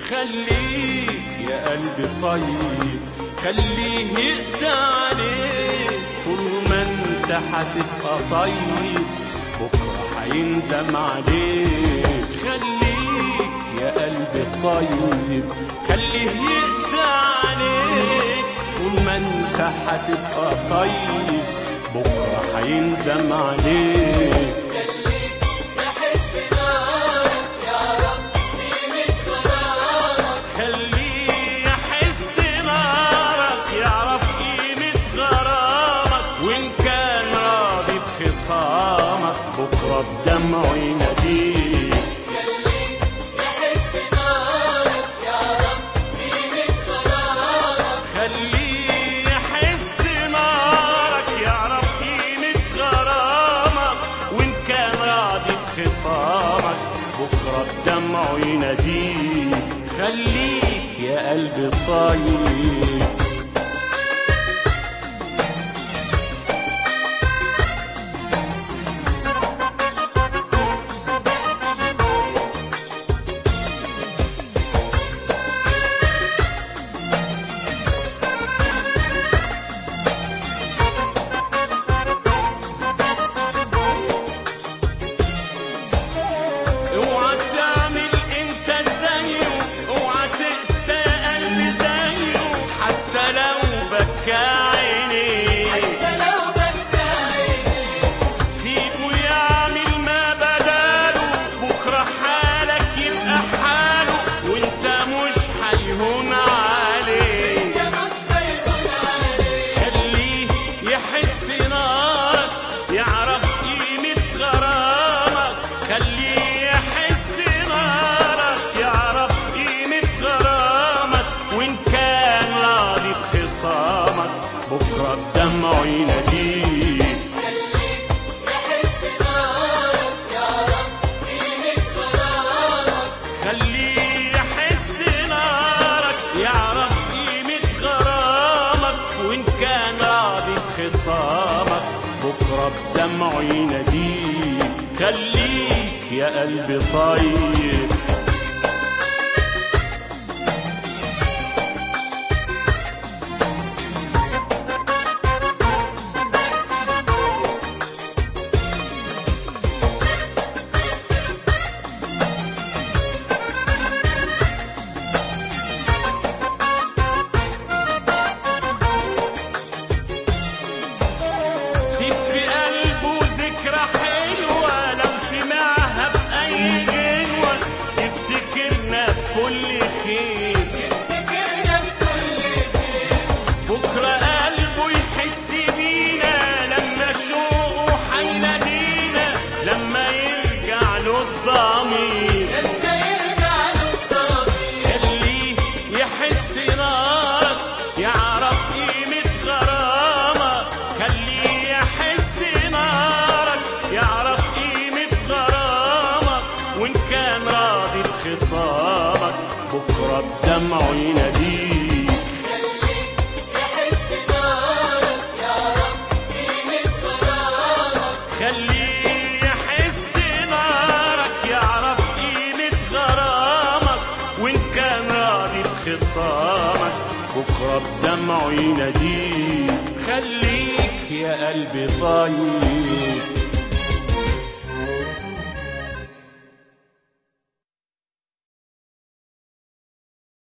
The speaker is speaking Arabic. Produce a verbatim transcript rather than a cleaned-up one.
خليك يا قلبي طيب، خليه يقسى عليك. طول ما انت هتبقى طيب بكره هيندم عليك. خليك يا قلبي طيب، خليه يقسى عليك. طول ما انت هتبقى طيب بكره هيندم عليك. بكرة بدمعه يناديك. خليك يحس نارك يا رب قيمة غرامك. خليه يحس نارك يعرف قيمة غرامك، وإن كان راضي بخصامك بكرة بدمعه يناديك. خليك يا قلبي طيب. بكرة بدمعه يناديك. خليك يحس نارك يا رب قيمة غرامك. خليه يحس نارك يعرف قيمة غرامك، وإن كان راضي بخصامك بكرة بدمعه يناديك. خليك يا قلبي طيب. بكرة قلبه يحس بينا لما شوقه حينادينا، لما يرجع له الضمير. لما يرجع له الضمير. خليه يحس نارك يعرف قيمة غرامك. خليه يحس نارك يعرف قيمة غرامك، وإن كان راضي بخصامك بكرة بدمعه يناديك. خليه يحس نارك يعرف قيمة غرامك، وإن كان راضي بخصامك بكرة بدمعه يناديك. خليك يا قلبي طيب.